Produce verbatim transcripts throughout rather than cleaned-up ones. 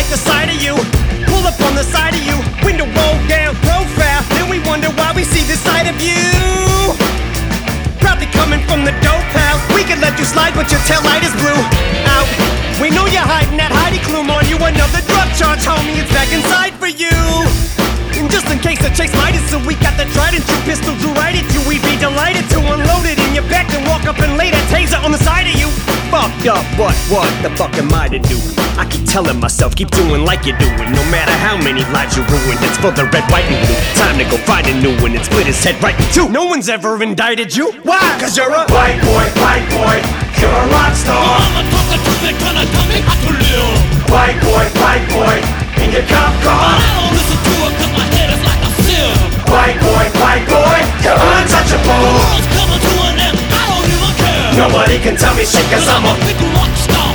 like the sight of you. Pull up on the side of you, window roll down profile. Then we wonder why we see this side of you. Probably coming from the dope house. We could let you slide, but your tail light is blue. Out. We know you're hiding that Heidi Klum on you. Another drug charge, homie, it's back inside for you. And just in case the chase might is so we got the trident, two pistols to right at you. We'd be delighted to unload it in your back and walk up and lay that taser on the side of you. Fucked up, what, what the fuck am I to do? I keep telling myself, keep doing like you're doing. No matter how many lives you ruined, it's for the red, white, and blue. Time to go find a new one and split his head right in two. No one's ever indicted you. Why? Cause you're a white boy, white boy, you're a rock star. Mama talking to me, trying to tell me how to live. White boy, white boy, in your cop car. But I don't listen to it cause my head is like a sieve. White boy, white boy, you're untouchable. The world's coming to an end, I don't even care. Nobody can tell me shit cause I'm a big rock star.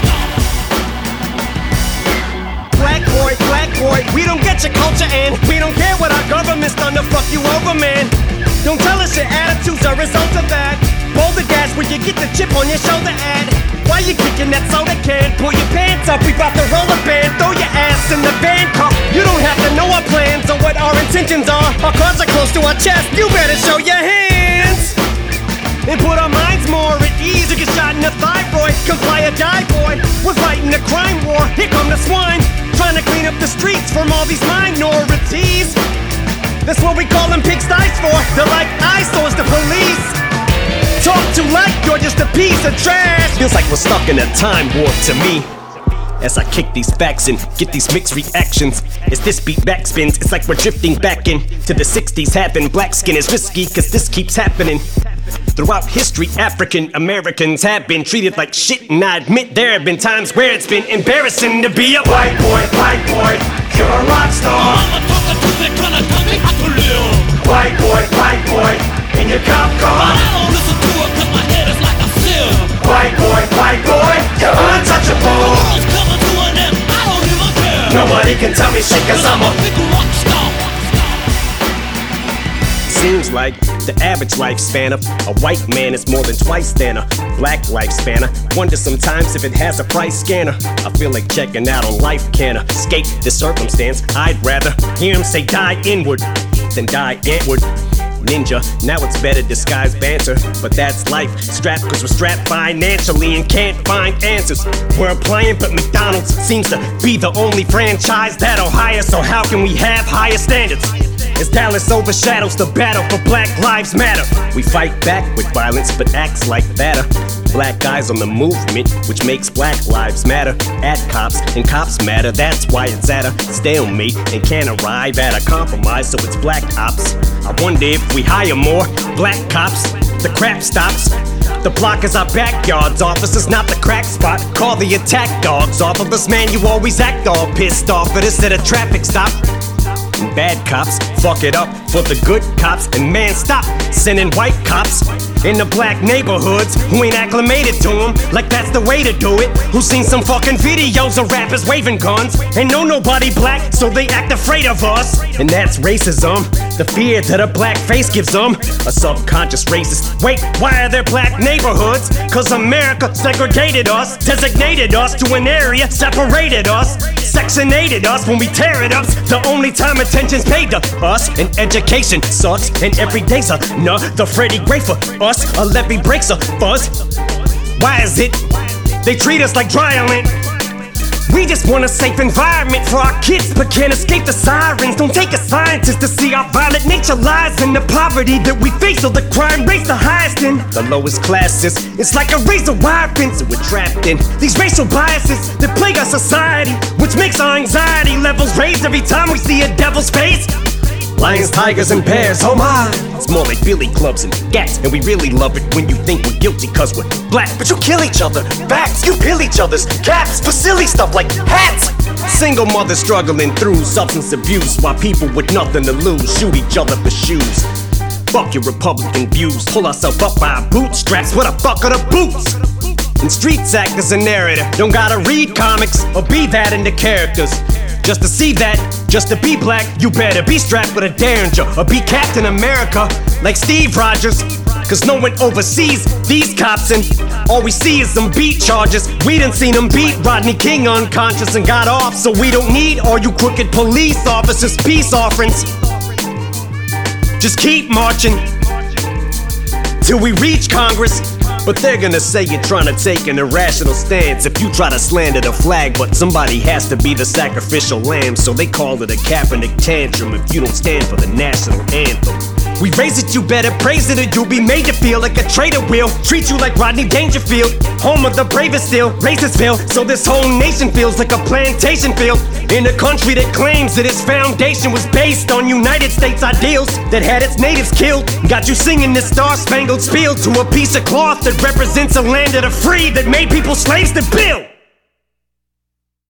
black boy, black boy, we don't get your culture and we don't care what our government's done to fuck you over, man. Don't tell us your attitude's a result of that. Boulder dash where you get the chip on your shoulder ad. Why you kicking that soda can? Pull your pants up, we bout to roll a band. Throw your ass in the van car. You don't have to know our plans or what our intentions are. Our cards are close to our chest, you better show your hands. And put our minds more at ease. You get shot in the thyroid, comply or die, boy. We're fighting the crime war, here come the swine. Trying to clean up the streets from all these minorities. That's what we call them pigsties for. They're like eyesores to police. Talk too like you're just a piece of trash. Feels like we're stuck in a time warp to me. As I kick these facts and get these mixed reactions. As this beat backspins, it's like we're drifting back in to the sixties happen. Black skin is risky cause this keeps happening. Throughout history, African Americans have been treated like shit, and I admit there have been times where it's been embarrassing to be a white boy, white boy, you're a rock star. Mama talking to me, trying to tell me how to live. White boy, white boy, in your cop car. But I don't listen to it cause my head is like a sieve. White boy, white boy, you're untouchable. The world's coming to an end, I don't even care. Nobody can tell me shit cause I'm a big rock star. Seems like the average lifespan of a white man is more than twice than a black lifespan. I wonder sometimes if it has a price scanner. I feel like checking out on life can escape this circumstance. I'd rather hear him say die inward than die antward. Ninja, now it's better disguised banter, but that's life. Strapped cause we're strapped financially and can't find answers. We're applying, but McDonald's seems to be the only franchise that'll hire. So how can we have higher standards? As Dallas overshadows the battle for Black Lives Matter. We fight back with violence, but acts like that are black eyes on the movement, which makes Black Lives Matter. At cops, and cops matter, that's why it's at a stalemate and can't arrive at a compromise, so it's black ops. I wonder if we hire more black cops, the crap stops. The block is our backyards, officers, not the crack spot. Call the attack dogs off of us, man, you always act all pissed off at us at a traffic stop. And bad cops fuck it up for the good cops. And man, stop sending white cops into black neighborhoods who ain't acclimated to them like that's the way to do it. Who seen some fucking videos of rappers waving guns and know nobody black, so they act afraid of us. And that's racism, the fear that a black face gives them. A subconscious racist. Wait, why are there black neighborhoods? Cause America segregated us, designated us to an area, separated us, sectionated us when we tear it up. The only time attention's paid to us, and education sucks, and every day's another Freddie Gray for us. A levee breaks a fuzz. Why is it they treat us like dry island? We just want a safe environment for our kids, but can't escape the sirens. Don't take a scientist to see our violent nature lies in the poverty that we face, so the crime rates the highest in the lowest classes. It's like a razor wire fence that we're trapped in. These racial biases that plague our society, which makes our anxiety levels raise every time we see a devil's face. Lions, tigers, and bears, oh my. It's more like billy clubs and gats, and we really love it when you think we're guilty cause we're black. But you kill each other, facts, you peel each other's caps for silly stuff like hats. Single mothers struggling through substance abuse, while people with nothing to lose shoot each other for shoes. Fuck your Republican views, pull ourselves up by our bootstraps, what the fuck are the boots? And streets act as a narrator, don't gotta read comics or be that into characters. Just to see that, just to be black, you better be strapped with a Derringer or be Captain America like Steve Rogers. cause no one oversees these cops, and all we see is them beat charges. We done seen them beat Rodney King unconscious and got off, so we don't need all you crooked police officers' peace offerings. Just keep marching till we reach Congress. But they're gonna say you're trying to take an irrational stance if you try to slander the flag, but somebody has to be the sacrificial lamb, so they call it a Kaepernick tantrum if you don't stand for the national anthem. We raise it, you better praise it, or you'll be made to feel like a traitor will treat you like Rodney Dangerfield, home of the bravest still, racist feel. So this whole nation feels like a plantation field in a country that claims that its foundation was based on United States ideals that had its natives killed. Got you singing this star-spangled spiel to a piece of cloth that represents a land of the free that made people slaves to build.